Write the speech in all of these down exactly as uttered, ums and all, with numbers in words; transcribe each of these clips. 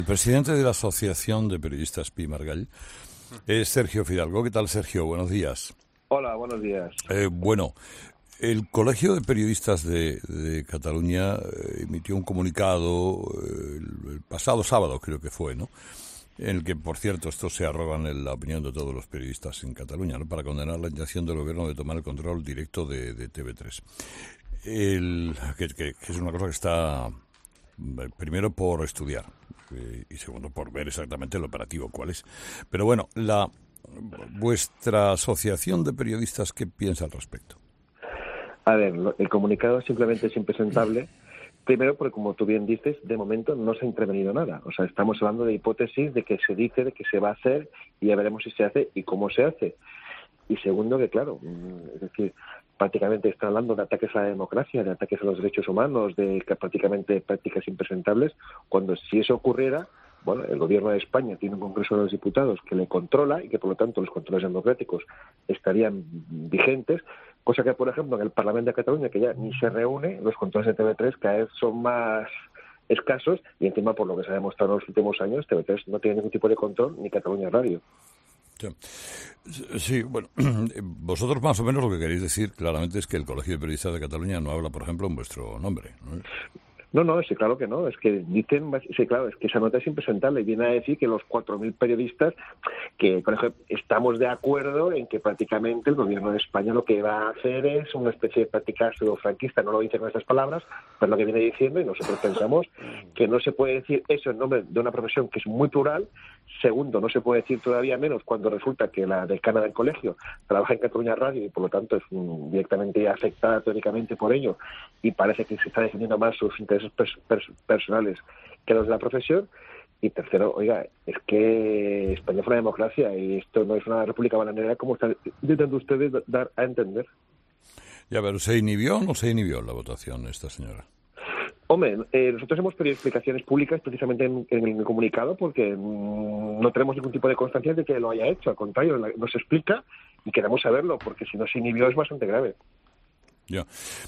El presidente de la Asociación de Periodistas Pi i Margall es Sergio Fidalgo. ¿Qué tal, Sergio? Buenos días. Hola, buenos días. Eh, bueno, el Colegio de Periodistas de, de Cataluña eh, emitió un comunicado eh, el, el pasado sábado, creo que fue, ¿no? En el que, por cierto, estos se arrogan en la opinión de todos los periodistas en Cataluña, ¿no?, para condenar la intención del gobierno de tomar el control directo de, de T V tres. El, que, que, que es una cosa que está, primero, por estudiar eh, y segundo, por ver exactamente el operativo cuál es. Pero bueno, la vuestra asociación de periodistas, ¿qué piensa al respecto? A ver, el comunicado simplemente es impresentable. Primero, porque como tú bien dices, de momento no se ha intervenido nada. O sea, estamos hablando de hipótesis, de que se dice, de que se va a hacer, y ya veremos si se hace y cómo se hace. Y segundo, que claro, es decir, prácticamente está hablando de ataques a la democracia, de ataques a los derechos humanos, de que prácticamente prácticas impresentables, cuando si eso ocurriera, bueno, el gobierno de España tiene un Congreso de los Diputados que le controla y que, por lo tanto, los controles democráticos estarían vigentes, cosa que, por ejemplo, en el Parlamento de Cataluña, que ya ni se reúne, los controles de T V tres cada vez son más escasos y, encima, por lo que se ha demostrado en los últimos años, T V tres no tiene ningún tipo de control, ni Cataluña Radio. Sí, bueno, vosotros más o menos lo que queréis decir claramente es que el Colegio de Periodistas de Cataluña no habla, por ejemplo, en vuestro nombre, ¿no? No, no, sí, claro que no. Es que dicen, sí, claro, es que esa nota es impresentable y viene a decir que los cuatro mil periodistas, que, por ejemplo, estamos de acuerdo en que prácticamente el gobierno de España lo que va a hacer es una especie de práctica pseudo-franquista. No lo dice con estas palabras, pero lo que viene diciendo, y nosotros pensamos que no se puede decir eso en nombre de una profesión que es muy plural. Segundo, no se puede decir todavía menos cuando resulta que la decana del colegio trabaja en Cataluña Radio y, por lo tanto, es um, directamente afectada teóricamente por ello, y parece que se está defendiendo más sus intereses Pers- pers- personales que los de la profesión. Y tercero, oiga, es que España fue una democracia y esto no es una república bananera como están intentando ustedes dar a entender. Ya, pero ¿se inhibió o no se inhibió la votación esta señora? Hombre, eh, nosotros hemos pedido explicaciones públicas precisamente en, en el comunicado porque mmm, no tenemos ningún tipo de constancia de que lo haya hecho. Al contrario, la, nos explica y queremos saberlo, porque si no se inhibió es bastante grave. Ya.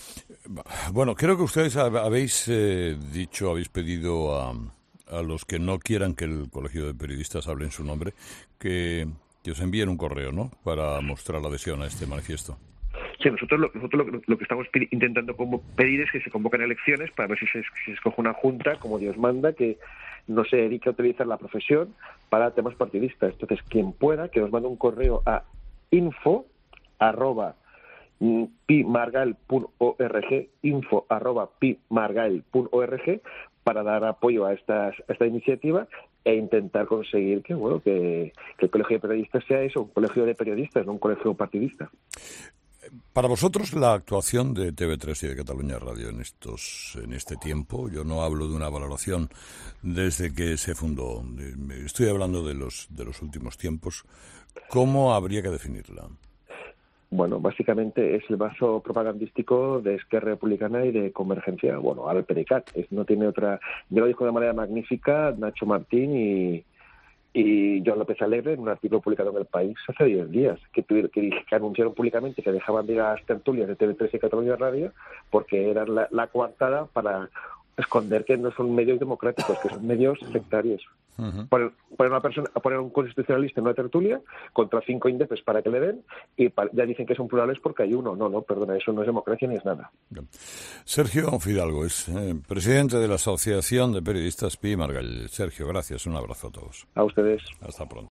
Bueno, creo que ustedes habéis eh, dicho, habéis pedido a, a los que no quieran que el Colegio de Periodistas hable en su nombre que, que os envíen un correo, ¿no?, para mostrar la adhesión a este manifiesto. Sí, nosotros, lo, nosotros lo, lo que estamos intentando como pedir es que se convoquen elecciones para ver si se, si se escoge una junta, como Dios manda, que no se dedique a utilizar la profesión para temas partidistas. Entonces, quien pueda, que nos mande un correo a info arroba pimargall punto org, info arroba pimargall punto org, para dar apoyo a, estas, a esta iniciativa e intentar conseguir que, bueno, que, que el Colegio de Periodistas sea eso, un colegio de periodistas, no un colegio partidista. Para vosotros, la actuación de T V tres y de Cataluña Radio en estos en este tiempo, yo no hablo de una valoración desde que se fundó, estoy hablando de los de los últimos tiempos, ¿cómo habría que definirla? Bueno, básicamente es el vaso propagandístico de Esquerra Republicana y de Convergencia, bueno, al PDeCAT. Es, no tiene otra. Yo lo dijo de manera magnífica Nacho Martín y, y Joan López Alegre en un artículo publicado en El País hace diez días, que, tuvieron, que, que anunciaron públicamente que dejaban de ir a las tertulias de T V tres y Cataluña Radio porque era la, la coartada para esconder que no son medios democráticos, que son medios sectarios. Uh-huh. Poner, poner, una persona, poner un constitucionalista en una tertulia contra cinco índices para que le den y para, ya dicen que son plurales porque hay uno. No, no, perdona, eso no es democracia ni es nada. Sergio Fidalgo es eh, presidente de la Asociación de Periodistas Pi i Margall. Sergio, gracias, un abrazo a todos. A ustedes. Hasta pronto.